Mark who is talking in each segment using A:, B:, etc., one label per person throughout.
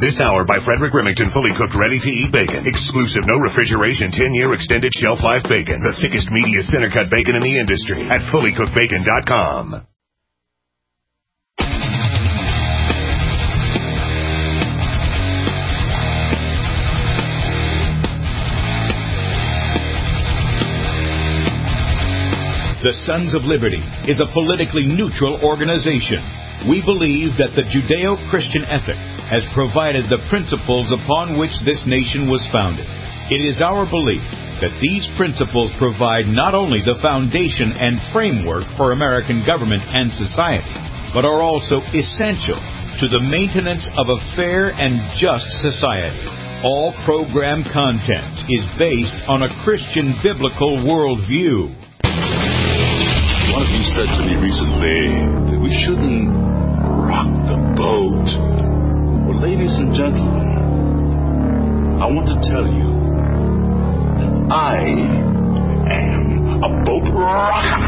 A: This hour by Frederick Remington, fully cooked, ready-to-eat bacon. Exclusive, no refrigeration, 10-year extended shelf life bacon. The thickest, meatiest center-cut bacon in the industry at fullycookedbacon.com.
B: The Sons of Liberty is a politically neutral organization. We believe that the Judeo-Christian ethic has provided the principles upon which this nation was founded. It is our belief that these principles provide not only the foundation and framework for American government and society, but are also essential to the maintenance of a fair and just society. All program content is based on a Christian biblical worldview.
C: One of you said to me recently that we shouldn't rock the boat. Well, ladies and gentlemen, I want to tell you that I am a boat rocker.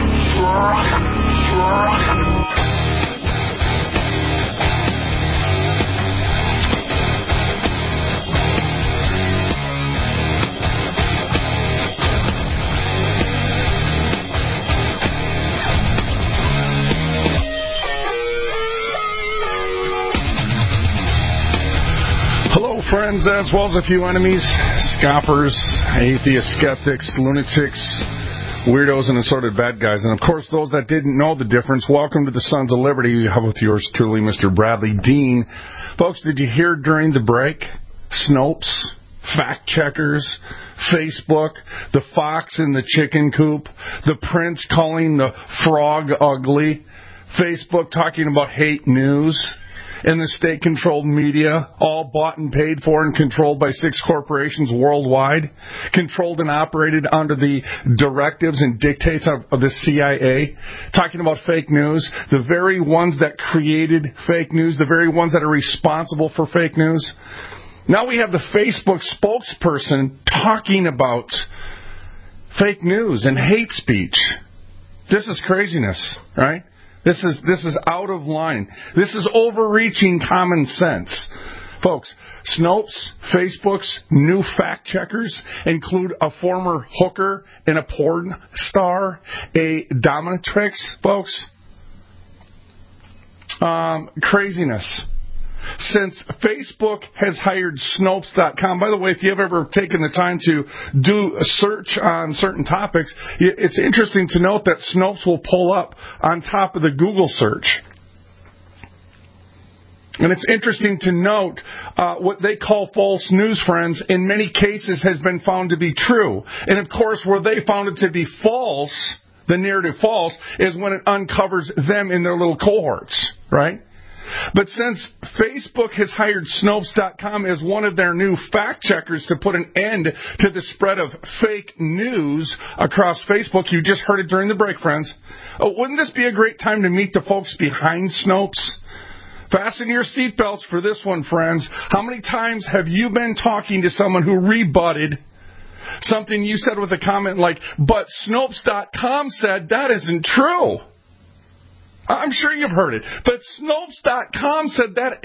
D: Friends, as well as a few enemies, scoffers, atheists, skeptics, lunatics, weirdos, and assorted bad guys. And, of course, those that didn't know the difference, welcome to the Sons of Liberty. How with yours truly, Mr. Bradley Dean. Folks, did you hear during the break? Snopes, fact-checkers, Facebook, the fox in the chicken coop, the prince calling the frog ugly, Facebook talking about hate news, and the state-controlled media, all bought and paid for and controlled by 6 corporations worldwide, controlled and operated under the directives and dictates of the CIA, talking about fake news, the very ones that created fake news, the very ones that are responsible for fake news. Now we have the Facebook spokesperson talking about fake news and hate speech. This is craziness, right? This is out of line. This is overreaching common sense. Folks, Snopes, Facebook's new fact-checkers include a former hooker and a porn star, a dominatrix, folks. Craziness. Since Facebook has hired Snopes.com, by the way, if you've ever taken the time to do a search on certain topics, it's interesting to note that Snopes will pull up on top of the Google search. And it's interesting to note what they call false news, friends, in many cases has been found to be true. And, of course, where they found it to be false, the narrative false, is when it uncovers them in their little cohorts, right? But since Facebook has hired Snopes.com as one of their new fact-checkers to put an end to the spread of fake news across Facebook, you just heard it during the break, friends. Wouldn't this be a great time to meet the folks behind Snopes? Fasten your seatbelts for this one, friends. How many times have you been talking to someone who rebutted something you said with a comment like, but Snopes.com said that isn't true? I'm sure you've heard it, but Snopes.com said that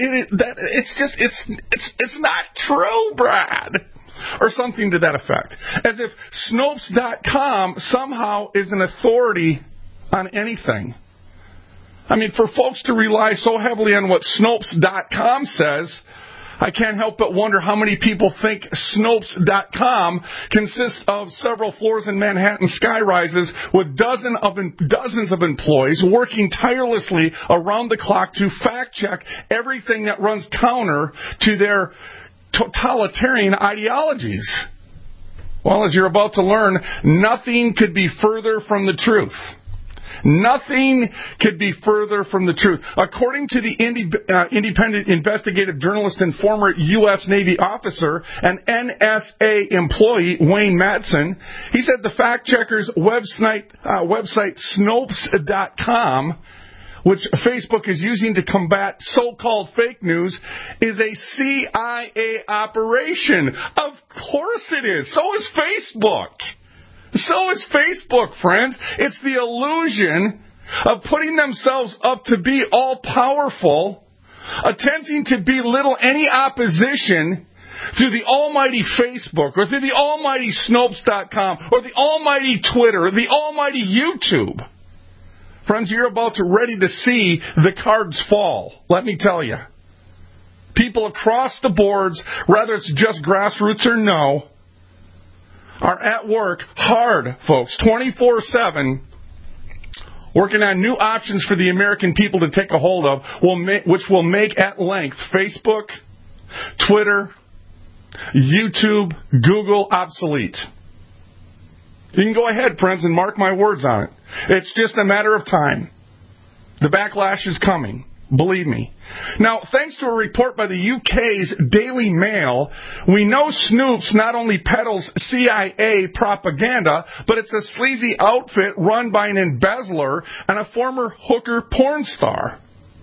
D: it's not true, Brad, or something to that effect. As if Snopes.com somehow is an authority on anything. I mean, for folks to rely so heavily on what Snopes.com says, I can't help but wonder how many people think Snopes.com consists of several floors in Manhattan skyrises with dozens of employees working tirelessly around the clock to fact-check everything that runs counter to their totalitarian ideologies. Well, as you're about to learn, nothing could be further from the truth. Nothing could be further from the truth. According to the independent investigative journalist and former U.S. Navy officer and NSA employee, Wayne Madsen, he said the fact-checker's website Snopes.com, which Facebook is using to combat so-called fake news, is a CIA operation. Of course it is. So is Facebook. So is Facebook, friends. It's the illusion of putting themselves up to be all-powerful attempting to belittle any opposition through the almighty Facebook or through the almighty Snopes.com or the almighty Twitter or the almighty YouTube. Friends, you're about to ready to see the cards fall, let me tell you. People across the boards, whether it's just grassroots or no, are at work hard, folks, 24/7, working on new options for the American people to take a hold of, which will make at length Facebook, Twitter, YouTube, Google obsolete. You can go ahead, friends, and mark my words on it. It's just a matter of time. The backlash is coming. Believe me. Now, thanks to a report by the UK's Daily Mail, we know Snoops not only peddles CIA propaganda, but it's a sleazy outfit run by an embezzler and a former hooker porn star.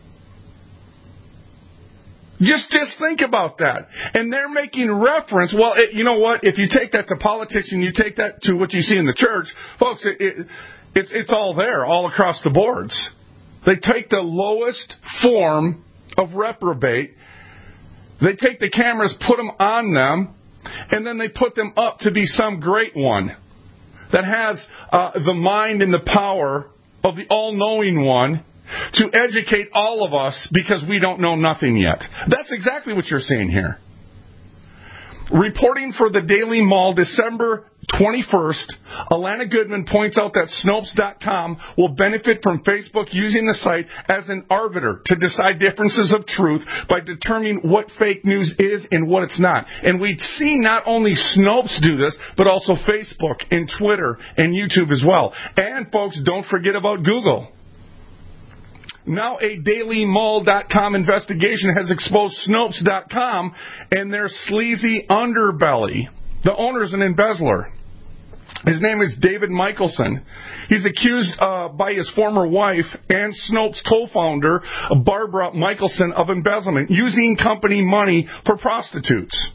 D: Just think about that. And they're making reference, well, you know what, if you take that to politics and you take that to what you see in the church, folks, it's all there, all across the boards. They take the lowest form of reprobate, they take the cameras, put them on them, and then they put them up to be some great one that has the mind and the power of the all-knowing one to educate all of us because we don't know nothing yet. That's exactly what you're seeing here. Reporting for the Daily Mail, December 21st, Alana Goodman points out that Snopes.com will benefit from Facebook using the site as an arbiter to decide differences of truth by determining what fake news is and what it's not. And we'd see not only Snopes do this, but also Facebook and Twitter and YouTube as well. And, folks, don't forget about Google. Now a DailyMail.com investigation has exposed Snopes.com and their sleazy underbelly. The owner is an embezzler. His name is David Michelson. He's accused by his former wife and Snopes co-founder, Barbara Michelson, of embezzlement, using company money for prostitutes.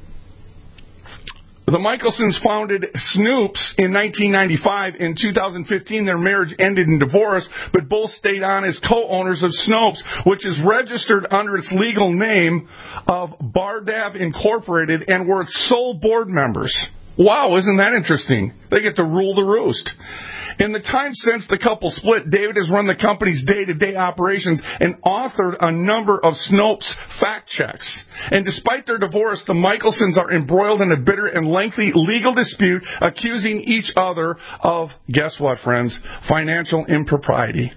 D: The Michelsons founded Snoops in 1995. In 2015, their marriage ended in divorce, but both stayed on as co-owners of Snopes, which is registered under its legal name of Bardav Incorporated, and were its sole board members. Wow, isn't that interesting? They get to rule the roost. In the time since the couple split, David has run the company's day-to-day operations and authored a number of Snopes fact checks. And despite their divorce, the Michelsons are embroiled in a bitter and lengthy legal dispute, accusing each other of, guess what, friends, financial impropriety.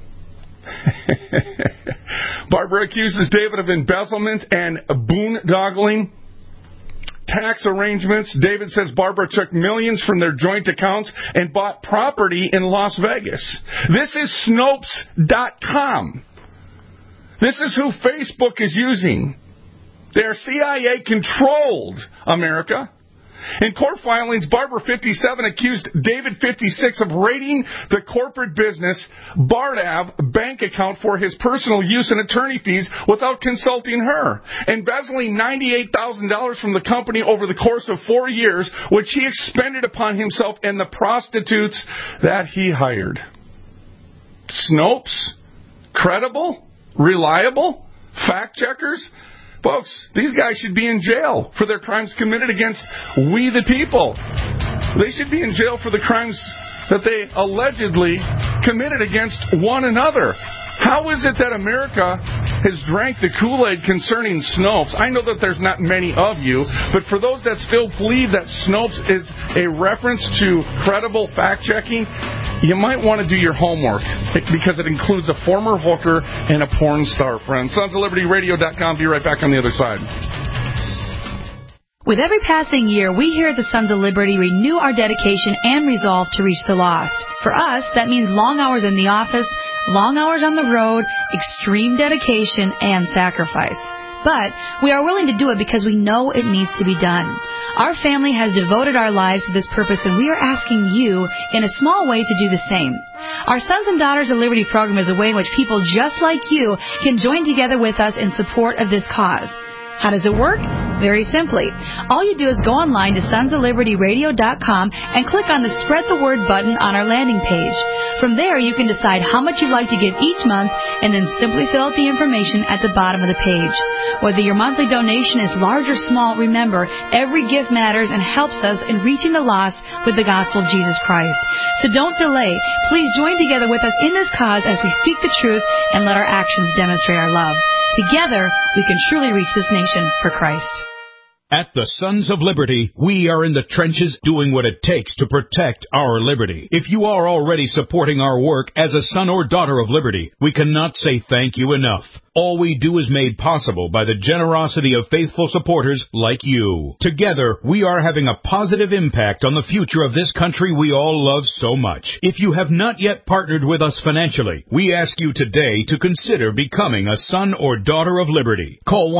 D: Barbara accuses David of embezzlement and boondoggling tax arrangements. David says Barbara took millions from their joint accounts and bought property in Las Vegas. This is Snopes.com. This is who Facebook is using. They're CIA-controlled, America. In court filings, Barbara 57 accused David 56 of raiding the corporate business Bardav bank account for his personal use and attorney fees without consulting her, embezzling $98,000 from the company over the course of 4 years, which he expended upon himself and the prostitutes that he hired. Snopes? Credible? Reliable? Fact checkers? Folks, these guys should be in jail for their crimes committed against we the people. They should be in jail for the crimes that they allegedly committed against one another. How is it that America has drank the Kool-Aid concerning Snopes? I know that there's not many of you, but for those that still believe that Snopes is a reference to credible fact-checking, you might want to do your homework because it includes a former hooker and a porn star, friend. SonsOfLibertyRadio.com. Be right back on the other side.
E: With every passing year, we here at the Sons of Liberty renew our dedication and resolve to reach the lost. For us, that means long hours in the office, long hours on the road, extreme dedication, and sacrifice. But we are willing to do it because we know it needs to be done. Our family has devoted our lives to this purpose, and we are asking you, in a small way, to do the same. Our Sons and Daughters of Liberty program is a way in which people just like you can join together with us in support of this cause. How does it work? Very simply. All you do is go online to sonsoflibertyradio.com and click on the Spread the Word button on our landing page. From there, you can decide how much you'd like to give each month and then simply fill out the information at the bottom of the page. Whether your monthly donation is large or small, remember, every gift matters and helps us in reaching the lost with the gospel of Jesus Christ. So don't delay. Please join together with us in this cause as we speak the truth and let our actions demonstrate our love. Together, we can truly reach this nation for Christ.
B: At the Sons of Liberty, we are in the trenches doing what it takes to protect our liberty. If you are already supporting our work as a son or daughter of liberty, we cannot say thank you enough. All we do is made possible by the generosity of faithful supporters like you. Together, we are having a positive impact on the future of this country we all love so much. If you have not yet partnered with us financially, we ask you today to consider becoming a son or daughter of liberty. Call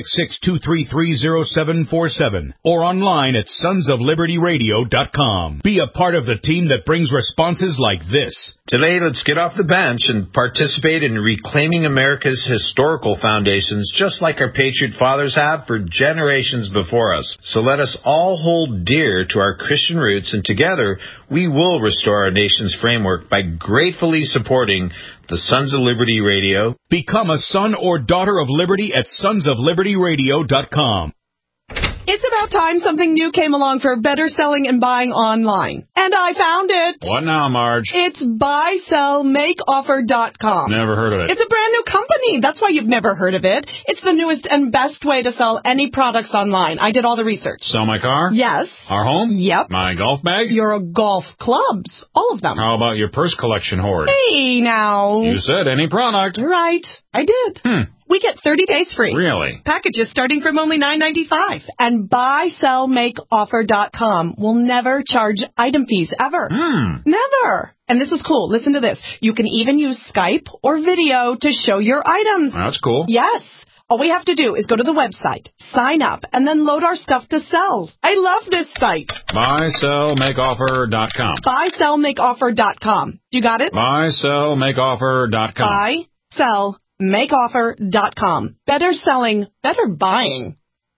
B: 1-866-233-0747 or online at sonsoflibertyradio.com. Be a part of the team that brings responses like this.
F: Today, let's get off the bench and participate in reclaiming America's historical foundations, just like our Patriot fathers have for generations before us. So let us all hold dear to our Christian roots, and together we will restore our nation's framework by gratefully supporting the Sons of Liberty Radio.
B: Become a son or daughter of liberty at sonsoflibertyradio.com.
G: It's about time something new came along for better selling and buying online. And I found it.
H: What now, Marge?
G: It's buysellmakeoffer.com.
H: Never heard of it.
G: It's a brand new company. That's why you've never heard of it. It's the newest and best way to sell any products online. I did all the research.
H: Sell my car?
G: Yes.
H: Our home?
G: Yep.
H: My golf bag?
G: Your golf clubs. All of them.
H: How about your purse collection hoard?
G: Hey, now.
H: You said any product.
G: Right. I did. We get 30 days free.
H: Really?
G: Packages starting from only $9.95. And buysellmakeoffer.com will never charge item fees ever. Never. And this is cool. Listen to this. You can even use Skype or video to show your items.
H: That's cool.
G: Yes. All we have to do is go to the website, sign up, and then load our stuff to sell. I love this site.
H: Buysellmakeoffer.com.
G: Buysellmakeoffer.com. You got it?
H: Buysellmakeoffer.com.
G: Buysellmakeoffer.com. Better selling, better buying.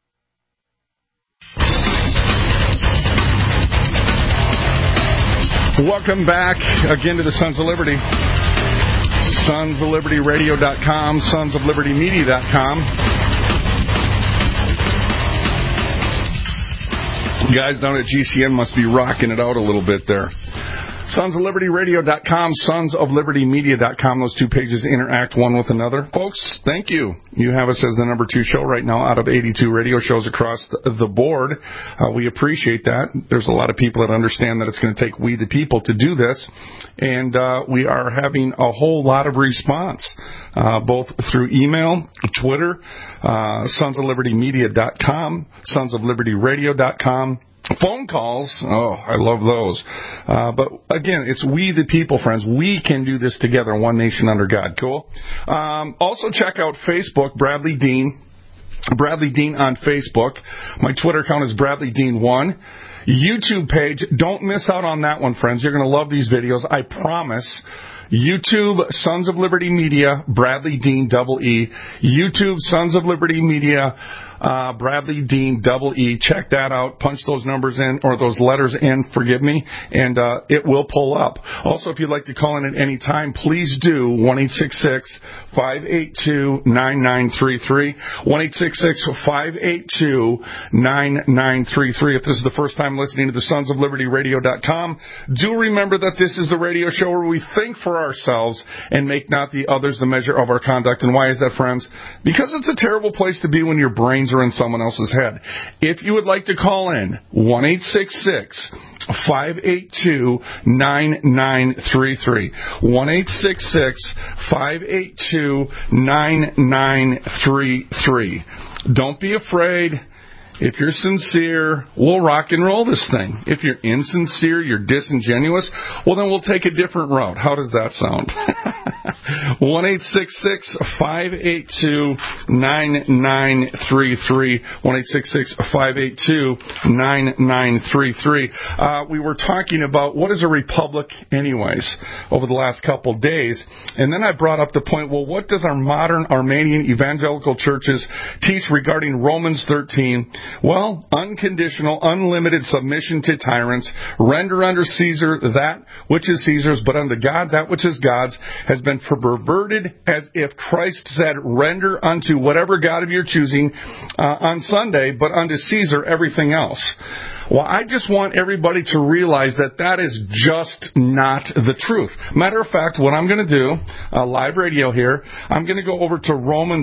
D: Welcome back again to the Sons of Liberty. SonsOfLibertyRadio.com, SonsOfLibertyMedia.com. Guys down at GCN must be rocking it out a little bit there. SonsOfLibertyRadio.com, SonsOfLibertyMedia.com. Those two pages interact one with another. Folks, thank you. You have us as the number 2 show right now out of 82 radio shows across the board. We appreciate that. There's a lot of people that understand that it's going to take we the people to do this. And we are having a whole lot of response, both through email, Twitter, SonsOfLibertyMedia.com, SonsOfLibertyRadio.com. Phone calls, oh, I love those. But again, it's we the people, friends. We can do this together, one nation under God. Cool? Also check out Facebook, Bradley Dean. Bradley Dean on Facebook. My Twitter account is BradleyDean1. YouTube page, don't miss out on that one, friends. You're going to love these videos, I promise. YouTube, Sons of Liberty Media, Bradley Dean, double E. YouTube, Sons of Liberty Media, Bradley Dean, double E. Check that out. Punch those numbers in, or those letters in, forgive me, and it will pull up. Also, if you'd like to call in at any time, please do. 1-866-582-9933. 1-866-582-9933. If this is the first time listening to the SonsOfLibertyRadio.com, do remember that this is the radio show where we think for ourselves and make not the others the measure of our conduct. And why is that, friends? Because it's a terrible place to be when your brains are in someone else's head. If you would like to call in, 1-866-582-9933. 1-866-582-9933. Don't be afraid. If you're sincere, we'll rock and roll this thing. If you're insincere, you're disingenuous, well, then we'll take a different route. How does that sound? 1-866-582-9933. 1-866-582-9933. We were talking about what is a republic anyways over the last couple of days. And then I brought up the point, well, what does our modern Armenian evangelical churches teach regarding Romans 13? Well, unconditional, unlimited submission to tyrants. Render unto Caesar that which is Caesar's, but unto God that which is God's, has been perverted as if Christ said, render unto whatever God of your choosing on Sunday, but unto Caesar everything else. Well, I just want everybody to realize that that is just not the truth. Matter of fact, what I'm going to do, live radio here, I'm going to go over to Romans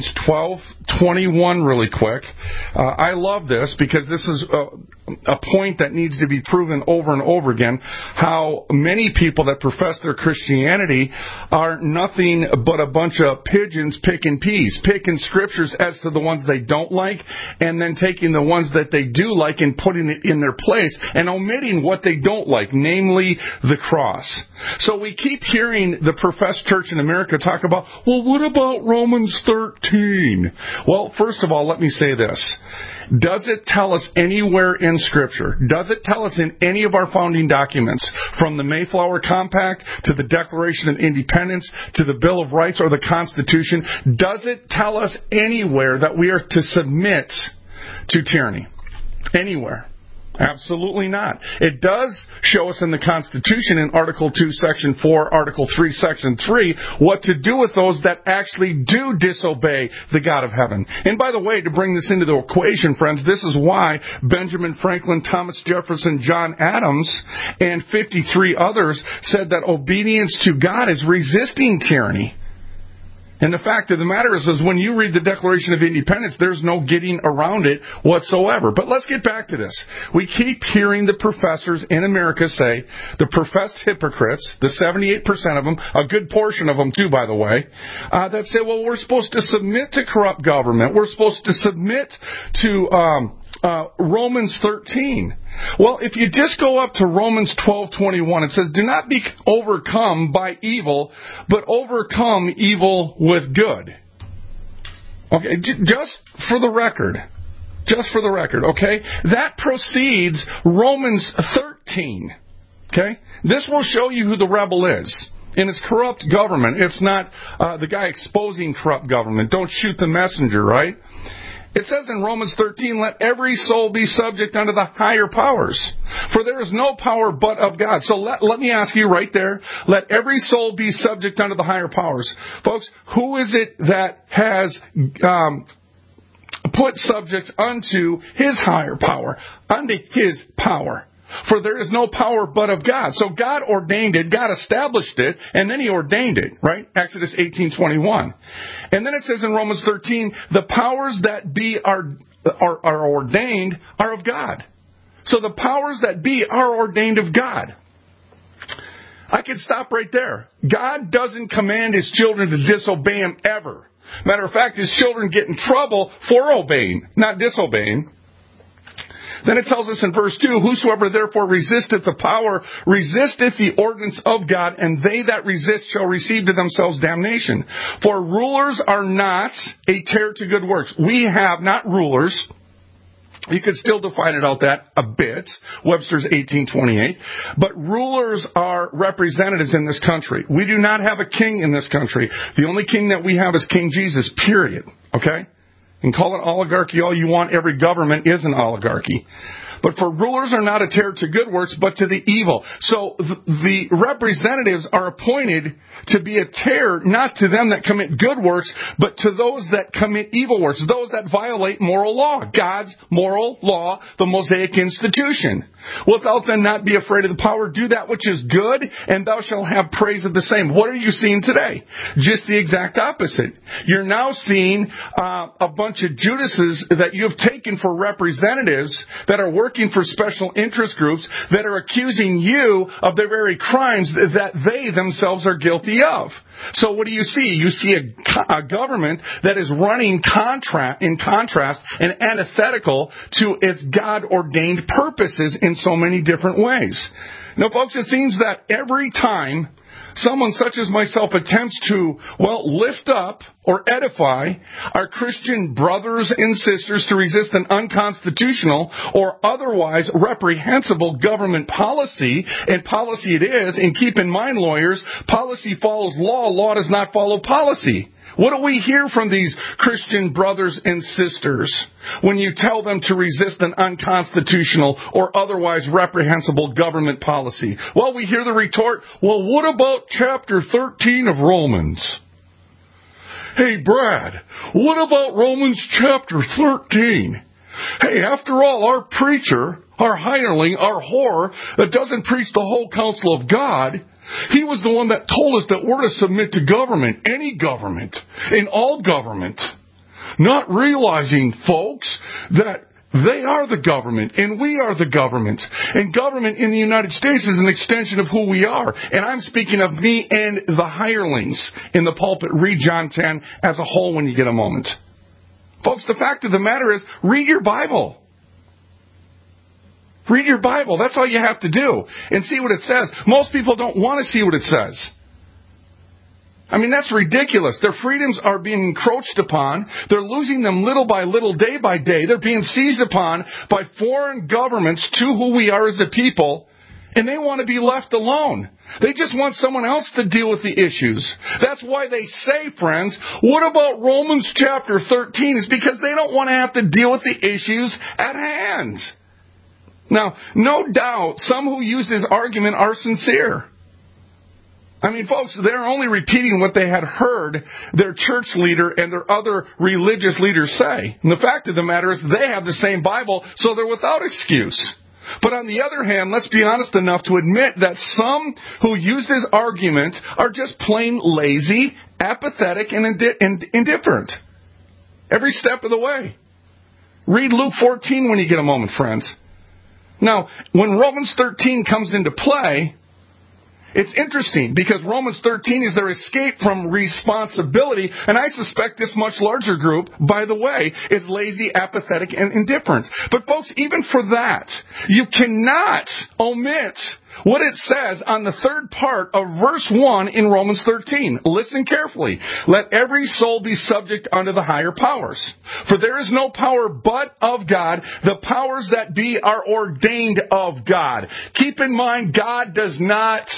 D: 12:21 really quick. I love this because this is a point that needs to be proven over and over again, how many people that profess their Christianity are nothing but a bunch of pigeons picking peas, picking scriptures as to the ones they don't like, and then taking the ones that they do like and putting it in their place and omitting what they don't like, namely the cross. So we keep hearing the professed church in America talk about, well, what about Romans 13? Well, first of all, let me say this. Does it tell us anywhere in Scripture, does it tell us in any of our founding documents, from the Mayflower Compact to the Declaration of Independence to the Bill of Rights or the Constitution, does it tell us anywhere that we are to submit to tyranny? Anywhere? Absolutely not. It does show us in the Constitution in Article 2, Section 4, Article 3, Section 3, what to do with those that actually do disobey the God of heaven. And by the way, to bring this into the equation, friends, this is why Benjamin Franklin, Thomas Jefferson, John Adams, and 53 others said that obedience to God is resisting tyranny. And the fact of the matter is when you read the Declaration of Independence, there's no getting around it whatsoever. But let's get back to this. We keep hearing the professors in America say, the professed hypocrites, the 78% of them, a good portion of them too, by the way, that say, well, we're supposed to submit to corrupt government. We're supposed to submit to Romans 13. Well, if you just go up to Romans 12:21, it says, do not be overcome by evil, but overcome evil with good. Okay, just for the record, okay? That precedes Romans 13, okay? This will show you who the rebel is. And it's corrupt government. It's not the guy exposing corrupt government. Don't shoot the messenger, right? It says in Romans 13, let every soul be subject unto the higher powers. For there is no power but of God. So let me ask you right there, let every soul be subject unto the higher powers. Folks, who is it that has put subjects unto his higher power, unto his power? For there is no power but of God. So God ordained it, God established it, and then He ordained it, right? Exodus 18:21. And then it says in Romans 13, the powers that be are ordained are of God. So the powers that be are ordained of God. I could stop right there. God doesn't command His children to disobey Him ever. Matter of fact, His children get in trouble for obeying, not disobeying. Then it tells us in verse 2, whosoever therefore resisteth the power, resisteth the ordinance of God, and they that resist shall receive to themselves damnation. For rulers are not a terror to good works. We have not rulers. You could still define it out that a bit, Webster's 1828. But rulers are representatives in this country. We do not have a king in this country. The only king that we have is King Jesus, period. Okay? And call it oligarchy all you want. Every government is an oligarchy. But for rulers are not a terror to good works, but to the evil. So the representatives are appointed to be a terror, not to them that commit good works, but to those that commit evil works, those that violate moral law, God's moral law, the Mosaic institution. Wilt thou then not be afraid of the power? Do that which is good, and thou shalt have praise of the same. What are you seeing today? Just the exact opposite. You're now seeing a bunch of Judases that you have taken for representatives that are working for special interest groups that are accusing you of the very crimes that they themselves are guilty of. So what do you see? You see a government that is running in contrast and antithetical to its God-ordained purposes in so many different ways. Now, folks, it seems that every time someone such as myself attempts to, lift up or edify our Christian brothers and sisters to resist an unconstitutional or otherwise reprehensible government policy, and policy it is, and keep in mind, lawyers, policy follows law, law does not follow policy. What do we hear from these Christian brothers and sisters when you tell them to resist an unconstitutional or otherwise reprehensible government policy? Well, we hear the retort, well, what about chapter 13 of Romans? Hey, Brad, what about Romans chapter 13? Hey, after all, our preacher, our hireling, our whore that doesn't preach the whole counsel of God, he was the one that told us that we're to submit to government, any government, in all government. Not realizing, folks, that they are the government and we are the government. And government in the United States is an extension of who we are. And I'm speaking of me and the hirelings in the pulpit. Read John 10 as a whole when you get a moment. Folks, the fact of the matter is, read your Bible. Read your Bible. That's all you have to do. And see what it says. Most people don't want to see what it says. I mean, that's ridiculous. Their freedoms are being encroached upon. They're losing them little by little, day by day. They're being seized upon by foreign governments to who we are as a people. And they want to be left alone. They just want someone else to deal with the issues. That's why they say, friends, what about Romans chapter 13? It's because they don't want to have to deal with the issues at hand. Now, no doubt, some who use this argument are sincere. I mean, folks, they're only repeating what they had heard their church leader and their other religious leaders say. And the fact of the matter is they have the same Bible, so they're without excuse. But on the other hand, let's be honest enough to admit that some who use this argument are just plain lazy, apathetic, and indifferent. Every step of the way. Read Luke 14 when you get a moment, friends. Now, when Romans 13 comes into play, it's interesting because Romans 13 is their escape from responsibility, and I suspect this much larger group, by the way, is lazy, apathetic, and indifferent. But folks, even for that, you cannot omit what it says on the third part of verse 1 in Romans 13. Listen carefully. Let every soul be subject unto the higher powers. For there is no power but of God. The powers that be are ordained of God. Keep in mind, God does not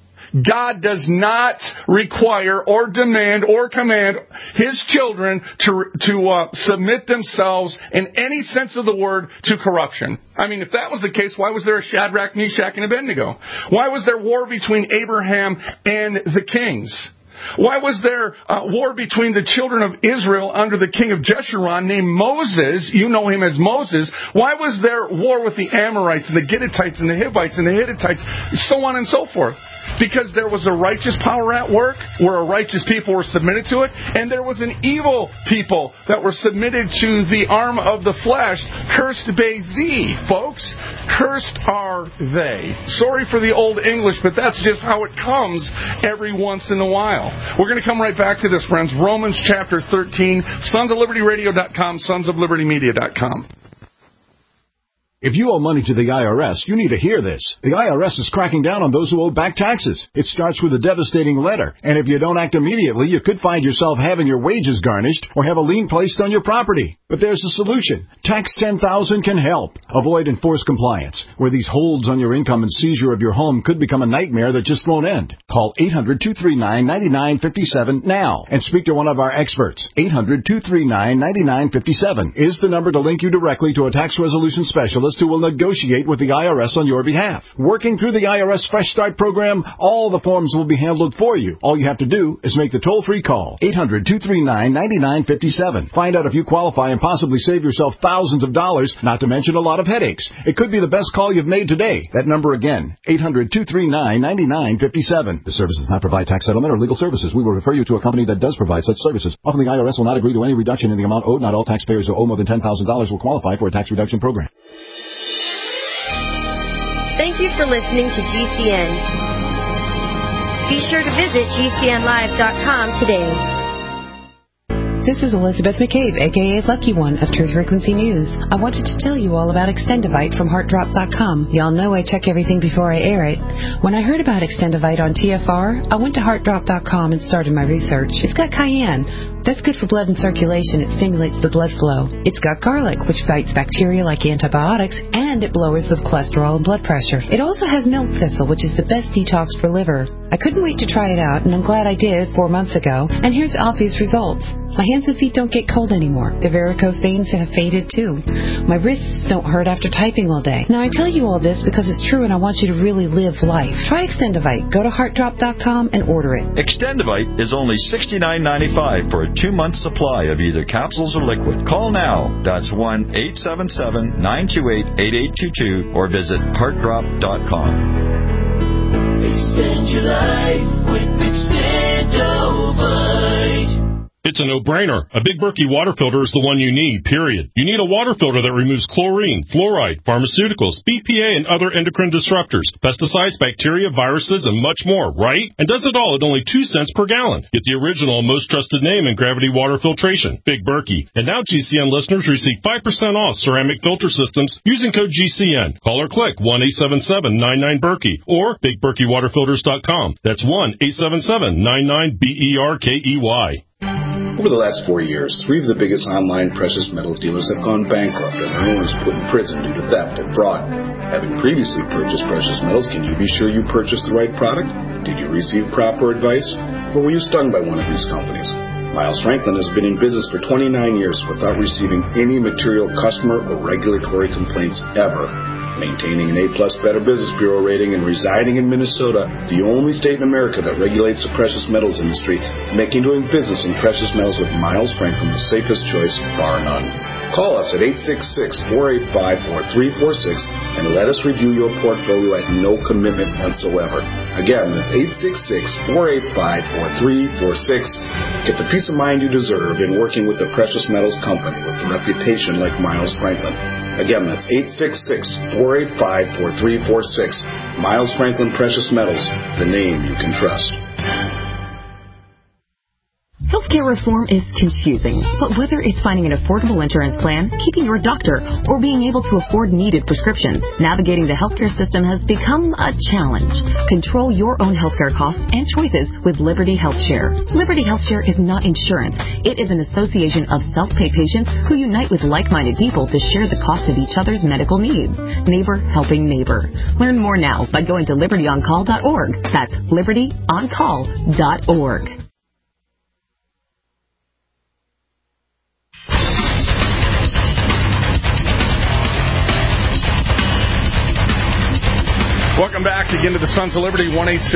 D: require or demand or command His children to submit themselves in any sense of the word to corruption. I mean, if that was the case, why was there a Shadrach, Meshach, and Abednego? Why was there war between Abraham and the kings? Why was there war between the children of Israel under the king of Jeshurun named Moses? You know him as Moses. Why was there war with the Amorites and the Gittitites and the Hivites and the Hittites, so on and so forth? Because there was a righteous power at work where a righteous people were submitted to it, and there was an evil people that were submitted to the arm of the flesh. Cursed be thee, folks. Cursed are they. Sorry for the old English, but that's just how it comes every once in a while. We're going to come right back to this, friends. Romans chapter 13, sonsoflibertyradio.com, sonsoflibertymedia.com.
I: If you owe money to the IRS, you need to hear this. The IRS is cracking down on those who owe back taxes. It starts with a devastating letter, and if you don't act immediately, you could find yourself having your wages garnished or have a lien placed on your property. But there's a solution. Tax 10,000 can help. Avoid enforced compliance, where these holds on your income and seizure of your home could become a nightmare that just won't end. Call 800-239-9957 now and speak to one of our experts. 800-239-9957 is the number to link you directly to a tax resolution specialist who will negotiate with the IRS on your behalf. Working through the IRS Fresh Start program, all the forms will be handled for you. All you have to do is make the toll-free call. 800-239-9957. Find out if you qualify and possibly save yourself thousands of dollars, not to mention a lot of headaches. It could be the best call you've made today. That number again, 800-239-9957. The service does not provide tax settlement or legal services. We will refer you to a company that does provide such services. Often the IRS will not agree to any reduction in the amount owed. Not all taxpayers who owe more than $10,000 will qualify for a tax reduction program.
J: Thank you for listening to GCN. Be sure to visit GCNlive.com today.
K: This is Elizabeth McCabe, a.k.a. Lucky One of Truth Frequency News. I wanted to tell you all about Extendivite from HeartDrop.com. Y'all know I check everything before I air it. When I heard about Extendivite on TFR, I went to HeartDrop.com and started my research. It's got cayenne. That's good for blood and circulation. It stimulates the blood flow. It's got garlic, which fights bacteria like antibiotics, and it lowers the cholesterol and blood pressure. It also has milk thistle, which is the best detox for liver. I couldn't wait to try it out, and I'm glad I did 4 months ago. And here's obvious results. My hands and feet don't get cold anymore. The varicose veins have faded too. My wrists don't hurt after typing all day. Now I tell you all this because it's true and I want you to really live life. Try Extendivite. Go to HeartDrop.com and order it.
L: Extendivite is only $69.95 for a 2-month supply of either capsules or liquid. Call now. That's 1-877-928-8822 or visit HeartDrop.com.
M: Extend your life with Extendivite.
N: It's a no-brainer. A Big Berkey water filter is the one you need, period. You need a water filter that removes chlorine, fluoride, pharmaceuticals, BPA, and other endocrine disruptors, pesticides, bacteria, viruses, and much more, right? And does it all at only 2 cents per gallon. Get the original and most trusted name in gravity water filtration, Big Berkey. And now GCN listeners receive 5% off ceramic filter systems using code GCN. Call or click 1-877-99-BERKEY or BigBerkeyWaterFilters.com. That's 1-877-99-BERKEY.
O: Over the last 4 years, 3 of the biggest online precious metals dealers have gone bankrupt and their owners put in prison due to theft and fraud. Having previously purchased precious metals, can you be sure you purchased the right product? Did you receive proper advice? Or were you stung by one of these companies? Miles Franklin has been in business for 29 years without receiving any material customer or regulatory complaints ever. Maintaining an A-plus Better Business Bureau rating and residing in Minnesota, the only state in America that regulates the precious metals industry, making doing business in precious metals with Miles Franklin the safest choice, bar none. Call us at 866-485-4346 and let us review your portfolio at no commitment whatsoever. Again, that's 866-485-4346. Get the peace of mind you deserve in working with a precious metals company with a reputation like Miles Franklin. Again, that's 866-485-4346. Miles Franklin Precious Metals, the name you can trust.
P: Healthcare reform is confusing, but whether it's finding an affordable insurance plan, keeping your doctor, or being able to afford needed prescriptions, navigating the healthcare system has become a challenge. Control your own healthcare costs and choices with Liberty HealthShare. Liberty HealthShare is not insurance. It is an association of self-pay patients who unite with like-minded people to share the cost of each other's medical needs. Neighbor helping neighbor. Learn more now by going to libertyoncall.org. That's libertyoncall.org.
D: Welcome back again to the Sons of Liberty,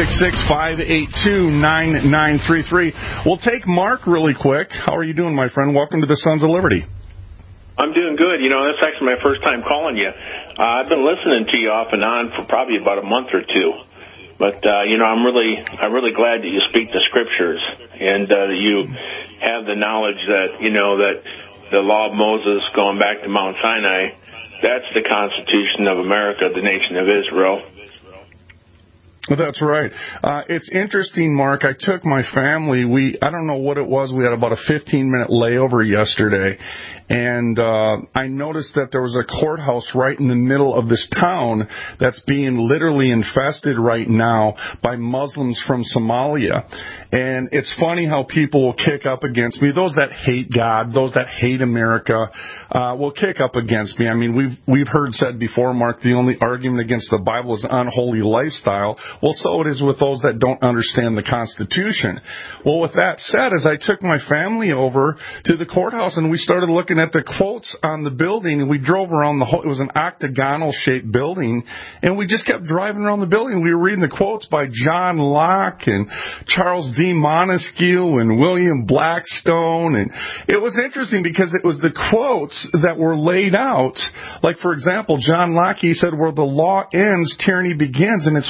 D: 1-866-582-9933. We'll take Mark really quick. How are you doing, my friend? Welcome to the Sons of Liberty.
Q: I'm doing good. You know, that's actually my first time calling you. I've been listening to you off and on for probably about a month or two. But, you know, I'm really glad that you speak the scriptures and that you have the knowledge that, you know, that the law of Moses going back to Mount Sinai, that's the Constitution of America, the nation of Israel.
D: That's right. It's interesting, Mark. I took my family. I don't know what it was. We had about a 15-minute layover yesterday. And I noticed that there was a courthouse right in the middle of this town that's being literally infested right now by Muslims from Somalia. And it's funny how people will kick up against me. Those that hate God, those that hate America, will kick up against me. I mean, we've heard said before, Mark, the only argument against the Bible is unholy lifestyle. Well, so it is with those that don't understand the Constitution. Well, with that said, as I took my family over to the courthouse and we started looking at the quotes on the building, and we drove around the whole, it was an octagonal-shaped building, and we just kept driving around the building. We were reading the quotes by John Locke and Charles D. Montesquieu and William Blackstone, and it was interesting because it was the quotes that were laid out. Like, for example, John Locke, he said, where the law ends, tyranny begins, and it's funny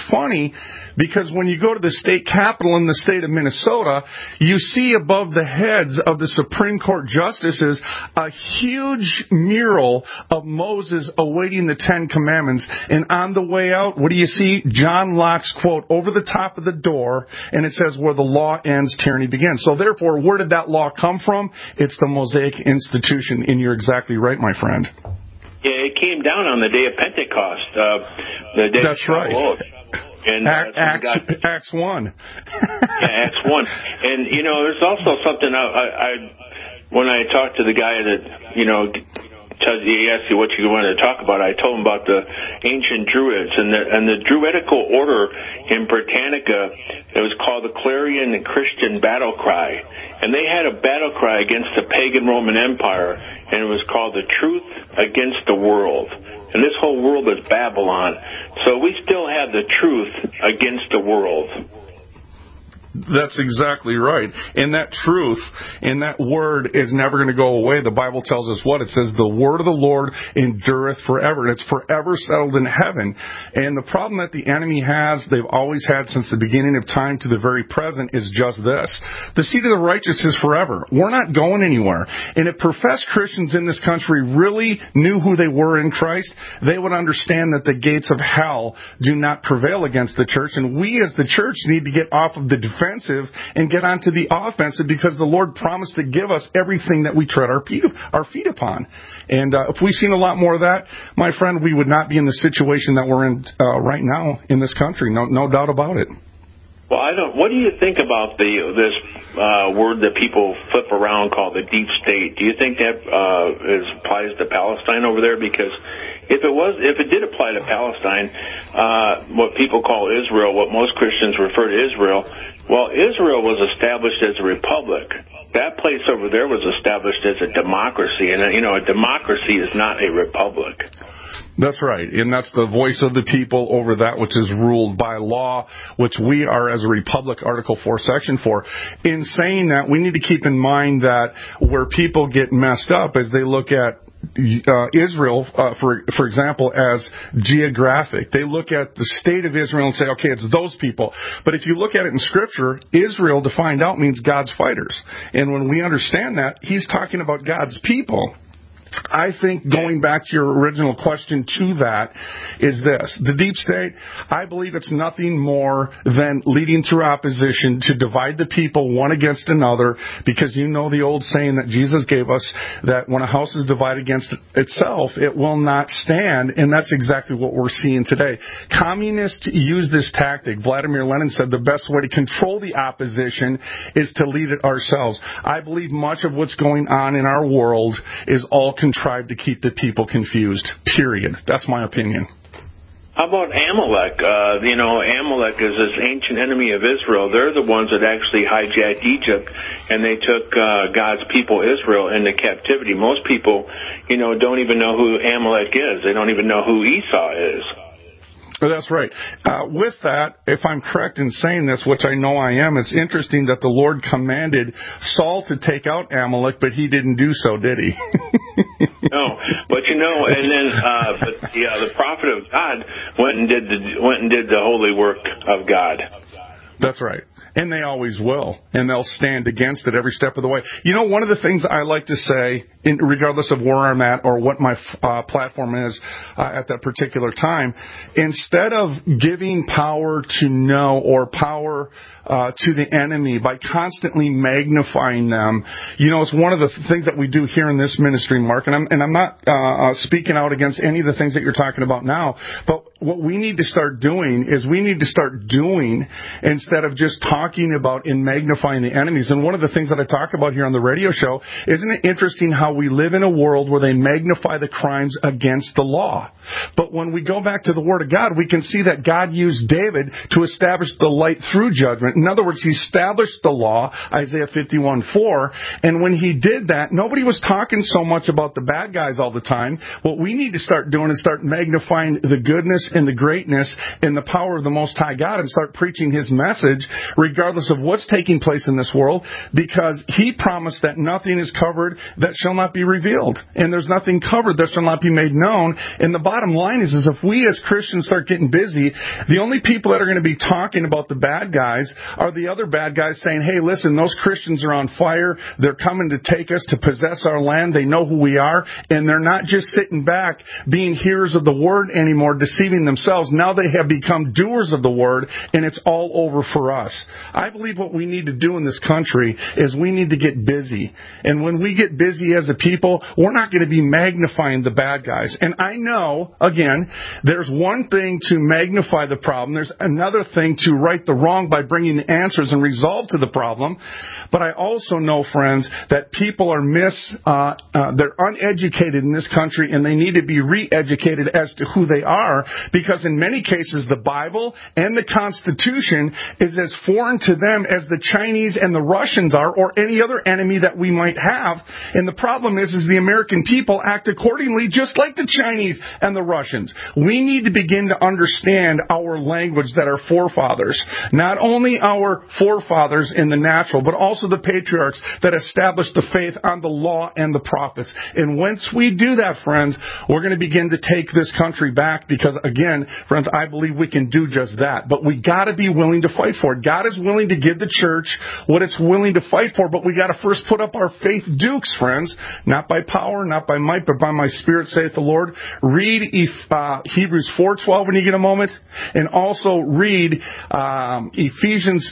D: funny because when you go to the state capitol in the state of Minnesota, you see above the heads of the Supreme Court justices a huge mural of Moses awaiting the Ten Commandments. And on the way out, what do you see? John Locke's quote over the top of the door, and it says, where the law ends, tyranny begins. So therefore, where did that law come from? It's the Mosaic Institution, and you're exactly right, my friend.
Q: Yeah, it came down on the day of Pentecost. The day
D: That's
Q: of
D: right.
Q: And
D: Acts 1.
Q: Yeah, Acts 1. And, you know, there's also something when I talked to the guy that, you know, he asked you what you wanted to talk about, I told him about the ancient Druids and the Druidical order in Britannica. It was called the Clarion Christian Battle Cry. And they had a battle cry against the pagan Roman Empire, and it was called the Truth Against the World. And this whole world is Babylon. So we still have the truth against the world.
D: That's exactly right. And that truth and that word is never going to go away. The Bible tells us what? It says, the word of the Lord endureth forever. And it's forever settled in heaven. And the problem that the enemy has, they've always had since the beginning of time to the very present, is just this. The seed of the righteous is forever. We're not going anywhere. And if professed Christians in this country really knew who they were in Christ, they would understand that the gates of hell do not prevail against the church. And we as the church need to get off of the defensive and get onto the offensive, because the Lord promised to give us everything that we tread our feet upon. And if we've seen a lot more of that, my friend, we would not be in the situation that we're in right now in this country. No doubt about it.
Q: Well, what do you think about this word that people flip around called the deep state? Do you think that applies to Palestine over there? Because if it did apply to Palestine, what people call Israel, what most Christians refer to Israel, well, Israel was established as a republic. That place over there was established as a democracy, and a democracy is not a republic.
D: That's right, and that's the voice of the people over that which is ruled by law, which we are as a republic, Article 4, Section 4. In saying that, we need to keep in mind that where people get messed up is they look at Israel, for example, as geographic. They look at the state of Israel and say, okay, it's those people. But if you look at it in Scripture, Israel, to find out, means God's fighters. And when we understand that, he's talking about God's people. I think going back to your original question to that is this. The deep state, I believe it's nothing more than leading through opposition to divide the people one against another, because you know the old saying that Jesus gave us, that when a house is divided against itself, it will not stand, and that's exactly what we're seeing today. Communists use this tactic. Vladimir Lenin said the best way to control the opposition is to lead it ourselves. I believe much of what's going on in our world is all contrived to keep the people confused, period. That's my opinion.
Q: How about Amalek? Amalek is this ancient enemy of Israel. They're the ones that actually hijacked Egypt, and they took God's people, Israel, into captivity. Most people, don't even know who Amalek is. They don't even know who Esau is.
D: That's right. With that, if I'm correct in saying this, which I know I am, it's interesting that the Lord commanded Saul to take out Amalek, but he didn't do so, did he?
Q: No, but and then the prophet of God went and did the holy work of God.
D: That's right. And they always will. And they'll stand against it every step of the way. One of the things I like to say, regardless of where I'm at or what my platform is at that particular time, instead of giving power to no or power to the enemy by constantly magnifying them, it's one of the things that we do here in this ministry, Mark, and I'm not speaking out against any of the things that you're talking about now, but what we need to start doing is we need to start doing instead of just talking about and magnifying the enemies. And one of the things that I talk about here on the radio show, isn't it interesting how we live in a world where they magnify the crimes against the law? But when we go back to the Word of God, we can see that God used David to establish the light through judgment. In other words, he established the law, Isaiah 51:4, and when he did that, nobody was talking so much about the bad guys all the time. What we need to start doing is start magnifying the goodness and the greatness and the power of the Most High God and start preaching His message regardless of what's taking place in this world, because He promised that nothing is covered that shall not be revealed, and there's nothing covered that shall not be made known. And the bottom line is if we as Christians start getting busy, the only people that are going to be talking about the bad guys are the other bad guys saying, hey, listen, those Christians are on fire. They're coming to take us to possess our land. They know who we are, and they're not just sitting back being hearers of the word anymore, deceiving themselves. Now they have become doers of the word, and it's all over for us. I believe what we need to do in this country is we need to get busy. And when we get busy as a people, we're not going to be magnifying the bad guys. And I know, again, there's one thing to magnify the problem. There's another thing to right the wrong by bringing the answers and resolve to the problem. But I also know, friends, that people are they're uneducated in this country, and they need to be re-educated as to who they are, because in many cases the Bible and the Constitution is as foreign to them as the Chinese and the Russians are, or any other enemy that we might have. And the problem is the American people act accordingly just like the Chinese and the Russians. We need to begin to understand our language that our forefathers, not only our forefathers in the natural, but also the patriarchs that established the faith on the law and the prophets. And once we do that, friends, we're going to begin to take this country back, because, again, friends, I believe we can do just that. But we got to be willing to fight for it. God is willing to give the church what it's willing to fight for, but we got to first put up our faith dukes, friends. Not by power, not by might, but by my Spirit, saith the Lord. Read Hebrews 4:12 when you get a moment, and also read Ephesians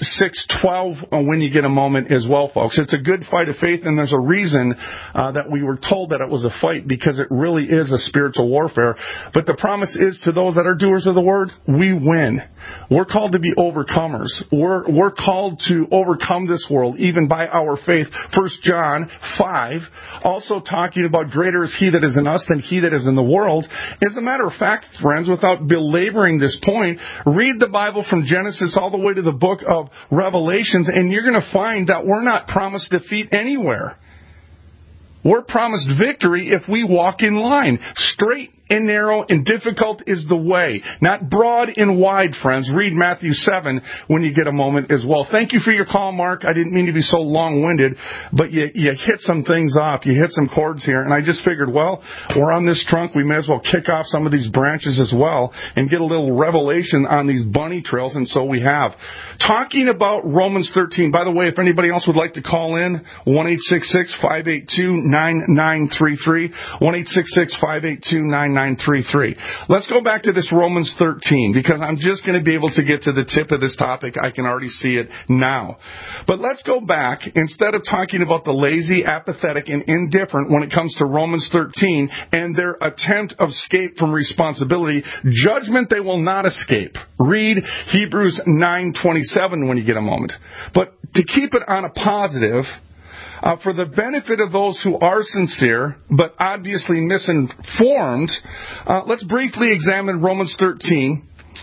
D: 6:12 when you get a moment as well, folks. It's a good fight of faith, and there's a reason that we were told that it was a fight, because it really is a spiritual warfare. But the promise is to those that are doers of the word, we win. We're called to be overcomers. We're called to overcome this world, even by our faith. 1 John 5, also talking about greater is He that is in us than he that is in the world. As a matter of fact, friends, without belaboring this point, read the Bible from Genesis all the way to the book of Revelations, and you're going to find that we're not promised defeat anywhere. We're promised victory if we walk in line. Straight and narrow and difficult is the way, not broad and wide, friends. Read Matthew 7 when you get a moment as well. Thank you for your call, Mark. I didn't mean to be so long-winded, but you hit some things off. You hit some chords here, and I just figured, well, we're on this trunk. We may as well kick off some of these branches as well and get a little revelation on these bunny trails, and so we have. Talking about Romans 13, by the way, if anybody else would like to call in, 1-866-582-9933, 1-866-582-9933. Let's go back to this Romans 13, because I'm just going to be able to get to the tip of this topic. I can already see it now. But let's go back. Instead of talking about the lazy, apathetic, and indifferent when it comes to Romans 13 and their attempt of escape from responsibility, judgment they will not escape. Read Hebrews 9:27 when you get a moment. But to keep it on a positive, for the benefit of those who are sincere, but obviously misinformed, let's briefly examine Romans 13.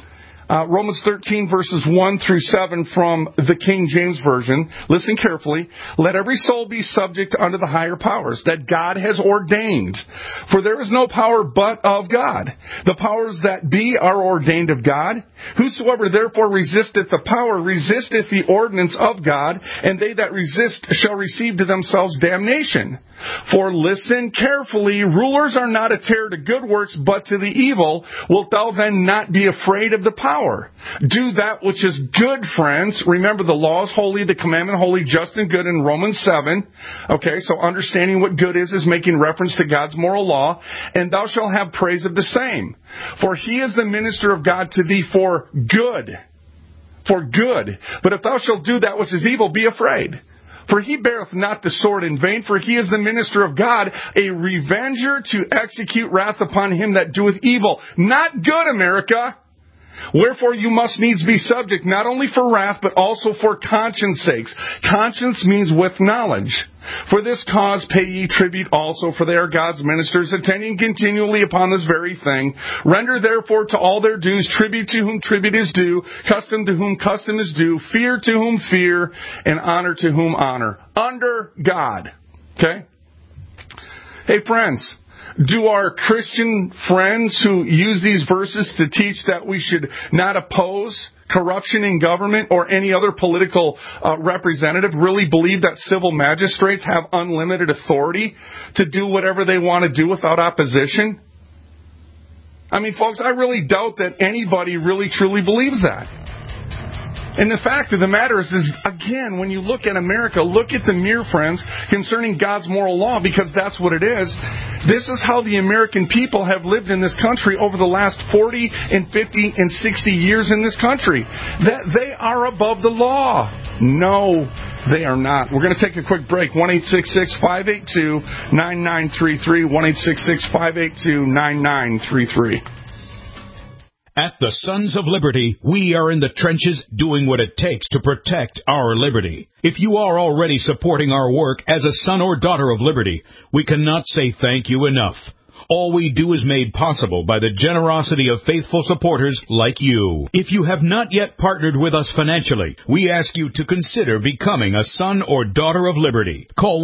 D: Romans 13 verses 1 through 7 from the King James Version. Listen carefully. Let every soul be subject unto the higher powers that God has ordained. For there is no power but of God. The powers that be are ordained of God. Whosoever therefore resisteth the power resisteth the ordinance of God, and they that resist shall receive to themselves damnation. For listen carefully, rulers are not a terror to good works, but to the evil. Wilt thou then not be afraid of the power? Do that which is good, friends. Remember, the law is holy, the commandment holy, just and good in Romans 7. Okay, so understanding what good is making reference to God's moral law. And thou shalt have praise of the same. For he is the minister of God to thee for good. For good. But if thou shalt do that which is evil, be afraid. For he beareth not the sword in vain, for he is the minister of God, a revenger to execute wrath upon him that doeth evil. Not good, America. Wherefore you must needs be subject, not only for wrath, but also for conscience sakes. Conscience means with knowledge. For this cause pay ye tribute also, for they are God's ministers, attending continually upon this very thing. Render therefore to all their dues, tribute to whom tribute is due, custom to whom custom is due, fear to whom fear, and honor to whom honor. Under God. Okay? Hey friends, Do our Christian friends who use these verses to teach that we should not oppose corruption in government or any other political representative really believe that civil magistrates have unlimited authority to do whatever they want to do without opposition? I mean, folks, I really doubt that anybody really truly believes that. And the fact of the matter is, again, when you look at America, look at the mirror, friends, concerning God's moral law, because that's what it is. This is how the American people have lived in this country over the last 40 and 50 and 60 years in this country. That they are above the law. No, they are not. We're going to take a quick break. 1-866-582-9933. 1-866-582-9933.
B: At the Sons of Liberty, we are in the trenches doing what it takes to protect our liberty. If you are already supporting our work as a son or daughter of liberty, we cannot say thank you enough. All we do is made possible by the generosity of faithful supporters like you. If you have not yet partnered with us financially, we ask you to consider becoming a son or daughter of liberty. Call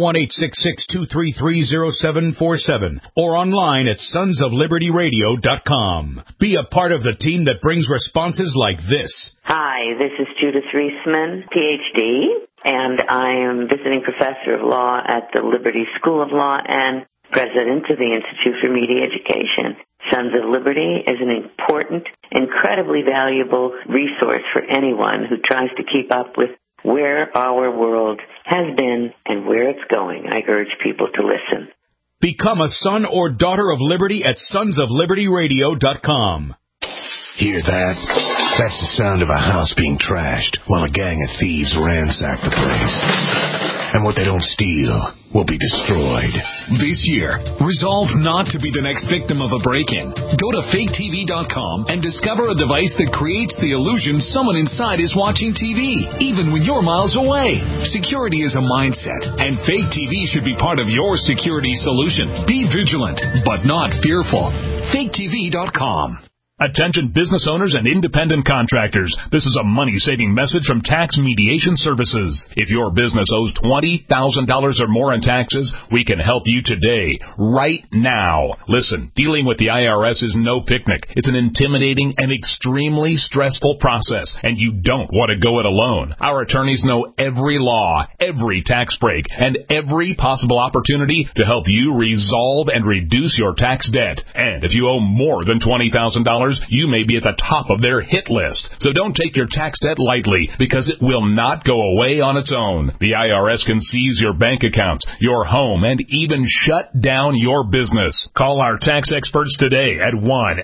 B: 1-866-233-0747 or online at sonsoflibertyradio.com. Be a part of the team that brings responses like this.
R: Hi, this is Judith Reisman, Ph.D., and I am visiting professor of law at the Liberty School of Law and president of the Institute for Media Education. Sons of Liberty is an important, incredibly valuable resource for anyone who tries to keep up with where our world has been and where it's going. I urge people to listen.
B: Become a son or daughter of liberty at sonsoflibertyradio.com.
A: Hear that? That's the sound of a house being trashed while a gang of thieves ransack the place. And what they don't steal will be destroyed.
S: This year, resolve not to be the next victim of a break-in. Go to faketv.com and discover a device that creates the illusion someone inside is watching TV, even when you're miles away. Security is a mindset, and Fake TV should be part of your security solution. Be vigilant, but not fearful. faketv.com.
T: Attention business owners and independent contractors. This is a money-saving message from Tax Mediation Services. If your business owes $20,000 or more in taxes, we can help you today, right now. Listen, dealing with the IRS is no picnic. It's an intimidating and extremely stressful process, and you don't want to go it alone. Our attorneys know every law, every tax break, and every possible opportunity to help you resolve and reduce your tax debt. And if you owe more than $20,000, you may be at the top of their hit list. So don't take your tax debt lightly, because it will not go away on its own. The IRS can seize your bank accounts, your home, and even shut down your business. Call our tax experts today at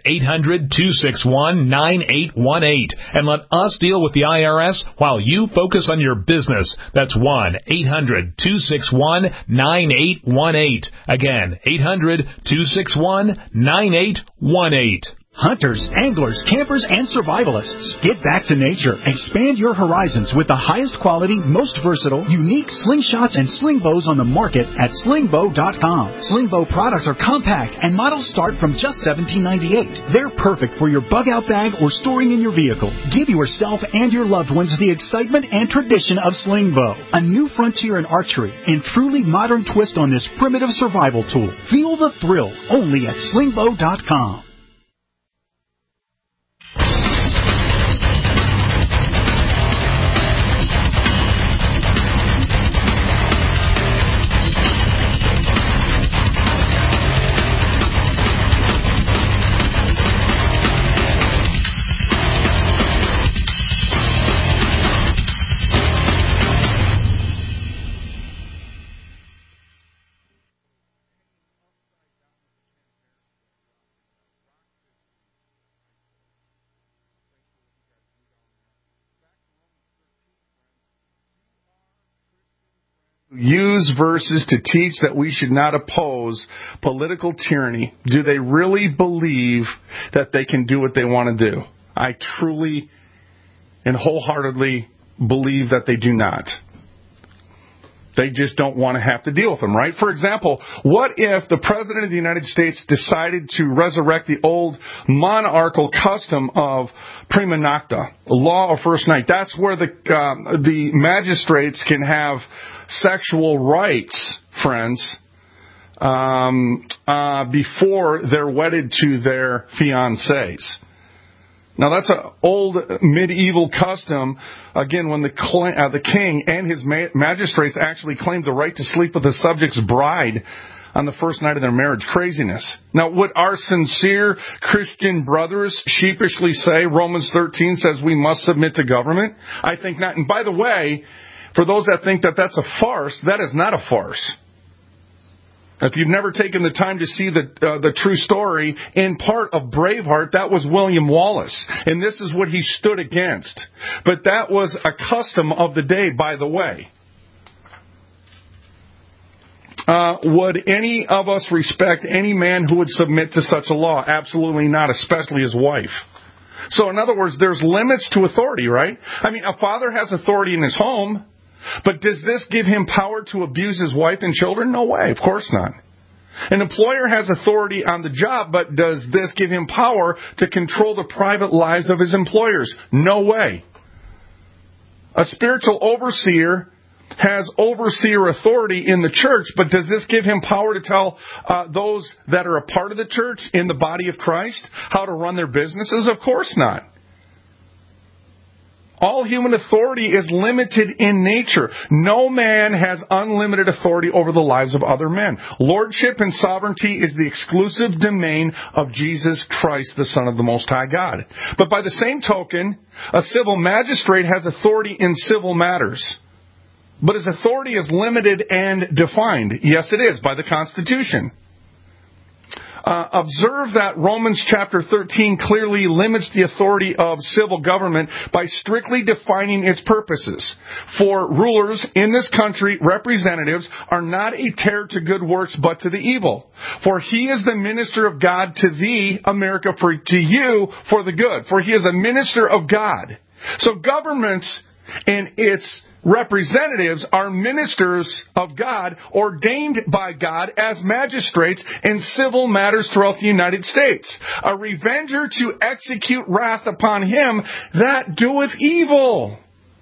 T: 1-800-261-9818 and let us deal with the IRS while you focus on your business. That's 1-800-261-9818. Again, 800-261-9818.
U: Hunters, anglers, campers, and survivalists. Get back to nature. Expand your horizons with the highest quality, most versatile, unique slingshots and sling bows on the market at slingbow.com. Slingbow products are compact and models start from just $17.98. They're perfect for your bug-out bag or storing in your vehicle. Give yourself and your loved ones the excitement and tradition of Slingbow, a new frontier in archery and truly modern twist on this primitive survival tool. Feel the thrill only at slingbow.com.
D: Use verses to teach that we should not oppose political tyranny. Do they really believe that they can do what they want to do? I truly and wholeheartedly believe that they do not. They just don't want to have to deal with them, right? For example, what if the President of the United States decided to resurrect the old monarchical custom of prima nocta, law of first night? That's where the magistrates can have sexual rights, friends, before they're wedded to their fiancés. Now, that's an old medieval custom, again, when the king and his magistrates actually claimed the right to sleep with the subject's bride on the first night of their marriage. Craziness. Now, would our sincere Christian brothers sheepishly say Romans 13 says we must submit to government? I think not. And by the way, for those that think that that's a farce, that is not a farce. If you've never taken the time to see the true story, in part of Braveheart, that was William Wallace. And this is what he stood against. But that was a custom of the day, by the way. Would any of us respect any man who would submit to such a law? Absolutely not, especially his wife. So in other words, there's limits to authority, right? I mean, a father has authority in his home. But does this give him power to abuse his wife and children? No way, of course not. An employer has authority on the job, but does this give him power to control the private lives of his employers? No way. A spiritual overseer has overseer authority in the church, but does this give him power to tell those that are a part of the church in the body of Christ how to run their businesses? Of course not. All human authority is limited in nature. No man has unlimited authority over the lives of other men. Lordship and sovereignty is the exclusive domain of Jesus Christ, the Son of the Most High God. But by the same token, a civil magistrate has authority in civil matters. But his authority is limited and defined. Yes, it is, by the Constitution. Observe that Romans chapter 13 clearly limits the authority of civil government by strictly defining its purposes. For rulers in this country, representatives, are not a terror to good works, but to the evil. For he is the minister of God to thee, America, to you, for the good. For he is a minister of God. So governments and its representatives are ministers of God, ordained by God as magistrates in civil matters throughout the United States. A revenger to execute wrath upon him that doeth evil.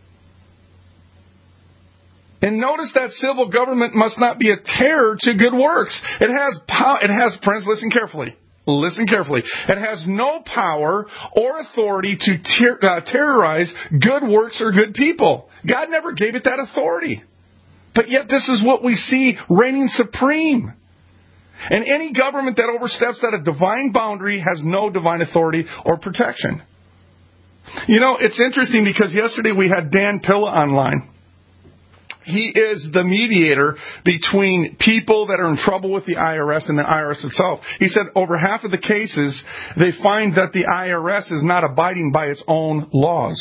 D: And notice that civil government must not be a terror to good works. It has, friends, listen carefully. Listen carefully. It has no power or authority to terrorize good works or good people. God never gave it that authority. But yet this is what we see reigning supreme. And any government that oversteps that a divine boundary has no divine authority or protection. You know, it's interesting because yesterday we had Dan Pilla online. He is the mediator between people that are in trouble with the IRS and the IRS itself. He said over half of the cases, they find that the IRS is not abiding by its own laws.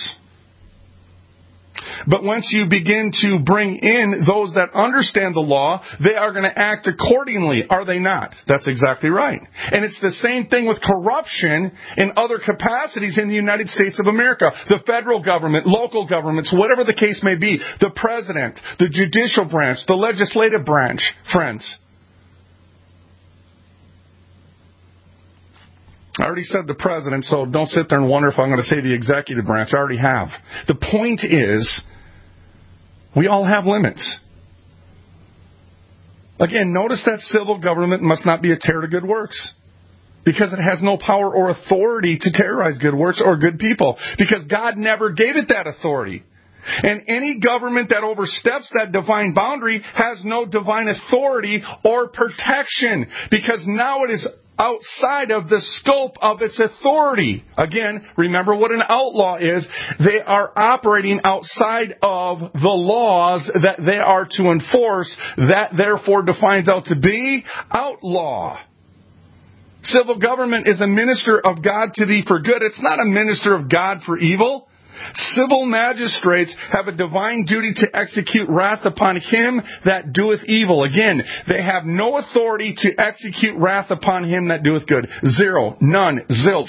D: But once you begin to bring in those that understand the law, they are going to act accordingly, are they not? That's exactly right. And it's the same thing with corruption in other capacities in the United States of America. The federal government, local governments, whatever the case may be, the president, the judicial branch, the legislative branch, friends. I already said the president, so don't sit there and wonder if I'm going to say the executive branch. I already have. The point is, we all have limits. Again, notice that civil government must not be a terror to good works. Because it has no power or authority to terrorize good works or good people. Because God never gave it that authority. And any government that oversteps that divine boundary has no divine authority or protection. Because now it is outside of the scope of its authority. Again, remember what an outlaw is. They are operating outside of the laws that they are to enforce. That therefore defines out to be outlaw. Civil government is a minister of God to thee for good. It's not a minister of God for evil. Civil magistrates have a divine duty to execute wrath upon him that doeth evil. Again, they have no authority to execute wrath upon him that doeth good. Zero. None. Zilch.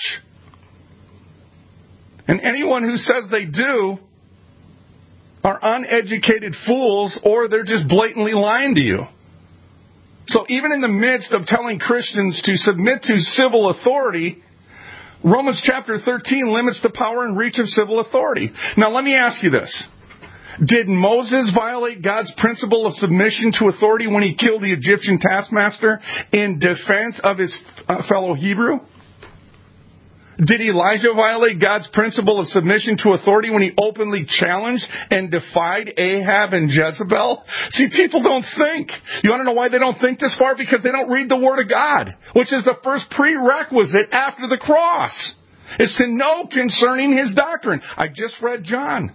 D: And anyone who says they do are uneducated fools, or they're just blatantly lying to you. So even in the midst of telling Christians to submit to civil authority, Romans chapter 13 limits the power and reach of civil authority. Now let me ask you this. Did Moses violate God's principle of submission to authority when he killed the Egyptian taskmaster in defense of his fellow Hebrew? Did Elijah violate God's principle of submission to authority when he openly challenged and defied Ahab and Jezebel? See, people don't think. You want to know why they don't think this far? Because they don't read the Word of God, which is the first prerequisite after the cross, is to know concerning His doctrine. I just read John.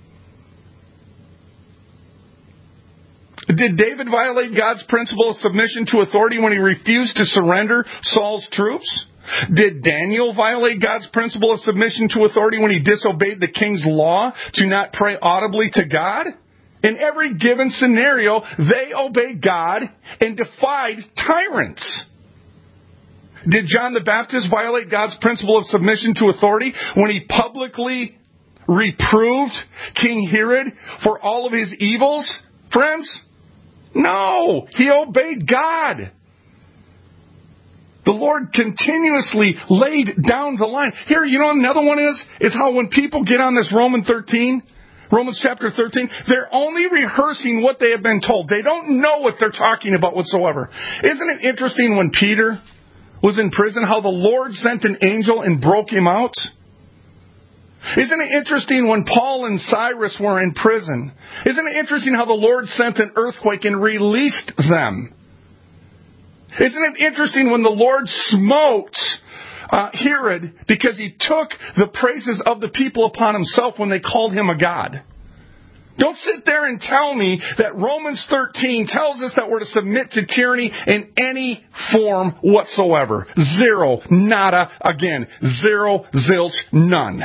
D: Did David violate God's principle of submission to authority when he refused to surrender Saul's troops? Did Daniel violate God's principle of submission to authority when he disobeyed the king's law to not pray audibly to God? In every given scenario, they obeyed God and defied tyrants. Did John the Baptist violate God's principle of submission to authority when he publicly reproved King Herod for all of his evils? Friends, no, he obeyed God. The Lord continuously laid down the line. Here, you know, another one is how when people get on this Romans chapter 13, they're only rehearsing what they have been told. They don't know what they're talking about whatsoever. Isn't it interesting when Peter was in prison, how the Lord sent an angel and broke him out? Isn't it interesting when Paul and Cyrus were in prison? Isn't it interesting how the Lord sent an earthquake and released them? Isn't it interesting when the Lord smote Herod because he took the praises of the people upon himself when they called him a god? Don't sit there and tell me that Romans 13 tells us that we're to submit to tyranny in any form whatsoever. Zero, nada, again, zero, zilch, none.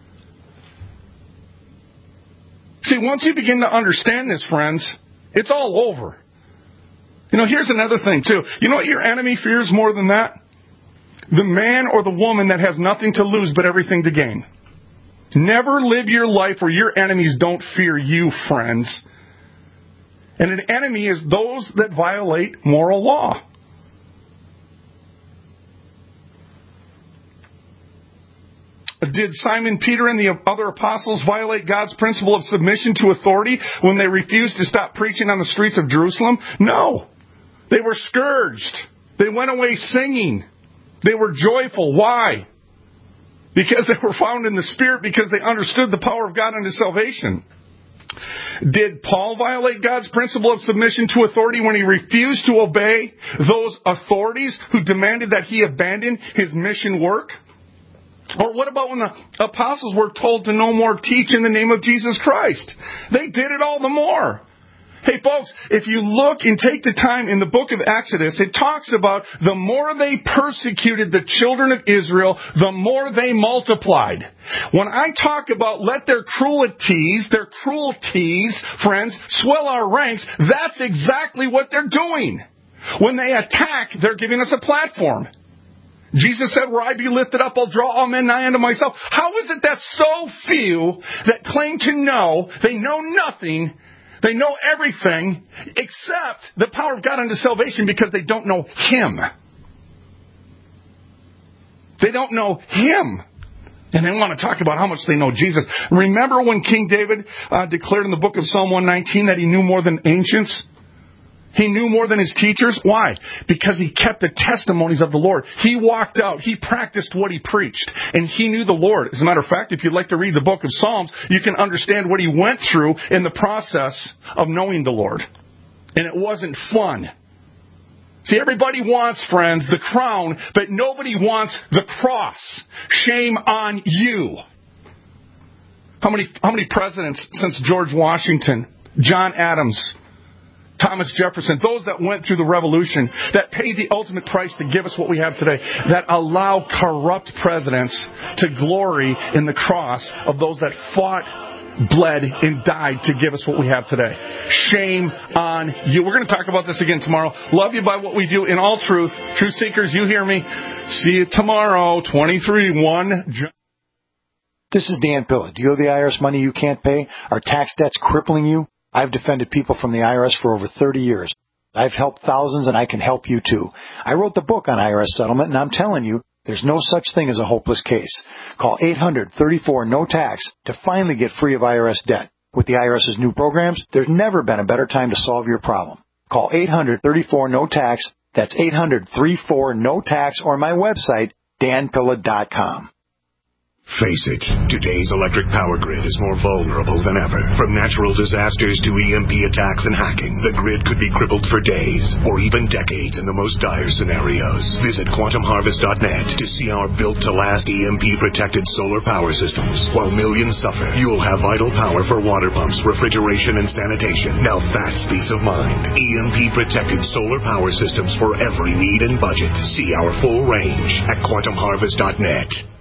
D: See, once you begin to understand this, friends, it's all over. You know, here's another thing, too. You know what your enemy fears more than that? The man or the woman that has nothing to lose but everything to gain. Never live your life where your enemies don't fear you, friends. And an enemy is those that violate moral law. Did Simon Peter and the other apostles violate God's principle of submission to authority when they refused to stop preaching on the streets of Jerusalem? No. They were scourged. They went away singing. They were joyful. Why? Because they were found in the Spirit, because they understood the power of God unto salvation. Did Paul violate God's principle of submission to authority when he refused to obey those authorities who demanded that he abandon his mission work? Or what about when the apostles were told to no more teach in the name of Jesus Christ? They did it all the more. Hey folks, if you look and take the time in the book of Exodus, it talks about the more they persecuted the children of Israel, the more they multiplied. When I talk about let their cruelties, friends, swell our ranks, that's exactly what they're doing. When they attack, they're giving us a platform. Jesus said, where I be lifted up, I'll draw all men nigh unto myself. How is it that so few that claim to know, they know nothing, they know everything except the power of God unto salvation because they don't know Him. They don't know Him. And they want to talk about how much they know Jesus. Remember when King David declared in the book of Psalm 119 that he knew more than ancients? He knew more than his teachers. Why? Because he kept the testimonies of the Lord. He walked out. He practiced what he preached. And he knew the Lord. As a matter of fact, if you'd like to read the book of Psalms, you can understand what he went through in the process of knowing the Lord. And it wasn't fun. See, everybody wants, friends, the crown, but nobody wants the cross. Shame on you. How many presidents since George Washington, John Adams, Thomas Jefferson, those that went through the revolution, that paid the ultimate price to give us what we have today, that allow corrupt presidents to glory in the cross of those that fought, bled, and died to give us what we have today. Shame on you. We're going to talk about this again tomorrow. Love you by what we do in all truth. Truth seekers, you hear me. See you tomorrow, 23-1.
C: This is Dan Pilla. Do you owe the IRS money you can't pay? Are tax debts crippling you? I've defended people from the IRS for over 30 years. I've helped thousands, and I can help you too. I wrote the book on IRS settlement, and I'm telling you, there's no such thing as a hopeless case. Call 800-34-NO-TAX to finally get free of IRS debt. With the IRS's new programs, there's never been a better time to solve your problem. Call 800-34-NO-TAX. That's 800-34-NO-TAX, or my website, danpilla.com.
A: Face it, today's electric power grid is more vulnerable than ever. From natural disasters to EMP attacks and hacking, the grid could be crippled for days or even decades in the most dire scenarios. Visit quantumharvest.net to see our built-to-last EMP-protected solar power systems. While millions suffer, you'll have vital power for water pumps, refrigeration, and sanitation. Now that's peace of mind. EMP-protected solar power systems for every need and budget. See our full range at quantumharvest.net.